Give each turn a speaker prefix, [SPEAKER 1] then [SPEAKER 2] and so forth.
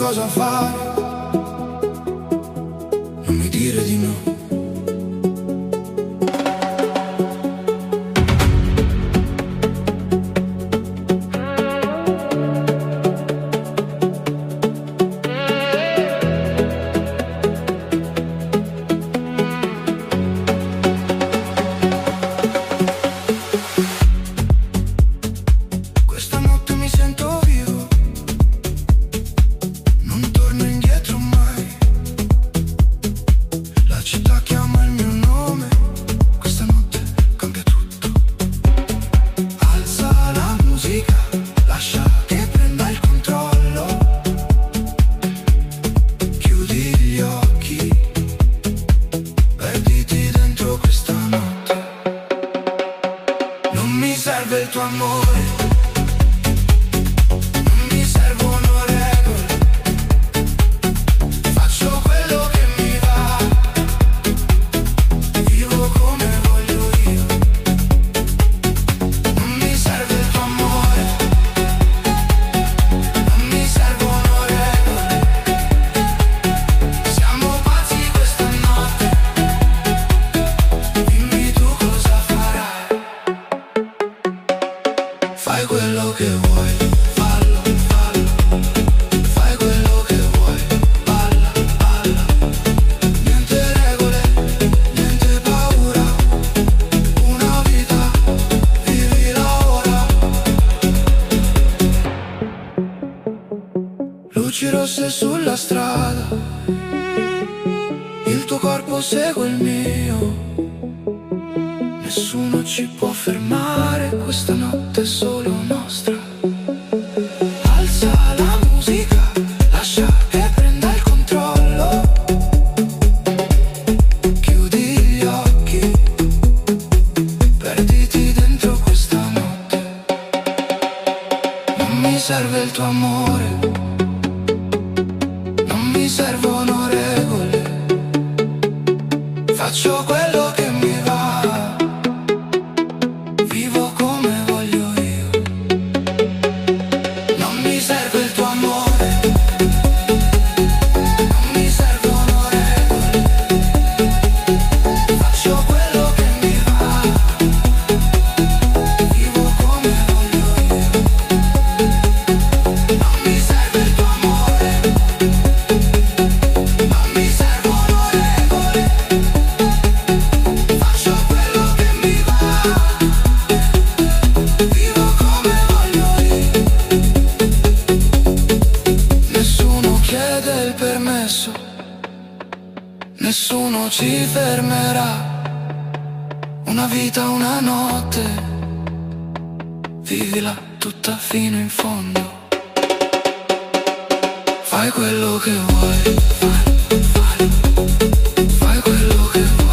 [SPEAKER 1] cosa fare, non mi dire di no. Luci rosse sulla strada, il tuo corpo segue il mio. Nessuno ci può fermare, questa notte è solo nostra. Alza la musica, lascia che prenda il controllo. Chiudi gli occhi, perditi dentro questa notte. Non mi serve il tuo amore, mi servono regole, faccio quello che mi va, vivo come voglio io. Non mi serve il tuo amore, non mi servono regole, faccio quello che mi va, vivo come voglio io. Non mi serve il tuo amore, mi servono regole, faccio quello che mi va, vivo come voglio io. Nessuno chiede il permesso, nessuno ci fermerà. Una vita, una notte, vivila tutta fino in fondo. Fai quello che vuoi, fai quello che vuoi.